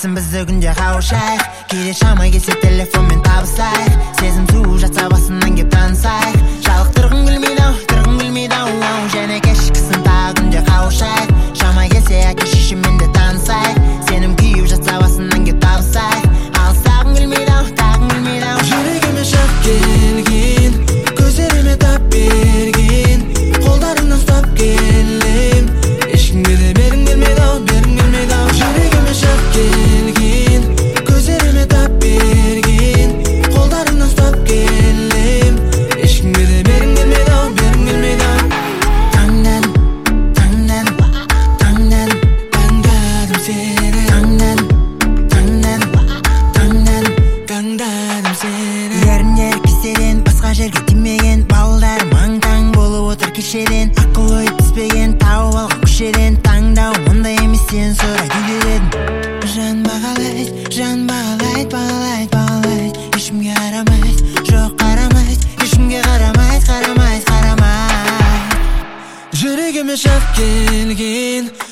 Қалайсың бізді күнде қауышайық, кейде шамай келсе телефонмен табысайық. Сезім суы жатса басынан кеп танысайық. Жалықтырғың келмейді ау, және кешкісін тағы күнде қауышайық. Шамай келсе әке шешеммен де танысайық. Сенім күйіп жатса басынан кеп табысайық. Алыстағың келмейді ау, жүрегіме шақ келген, көздеріме тап берген, қолдарыңнан ұстап келем. Ешкімге де бергің келмейді ау, жүрегіме шақ келген, көздеріме тап берген, қолдарыңнан ұстап келем. Ешкімге де бергің келмейді ау, таңдадым сені, таңдадым сені. еріндер кестеден басқа жерге тимеген, балдар маң-таң болып отыр кешеден. Ақыл ой түспеген, тауып алған көшеден. Таңдау ондай емес, сен сұра күйдеден. Жан бағалайды, ешкімге қарамайды, жоқ қарамайды, ешкімге қарамайды. Жүрегіме шақ келген,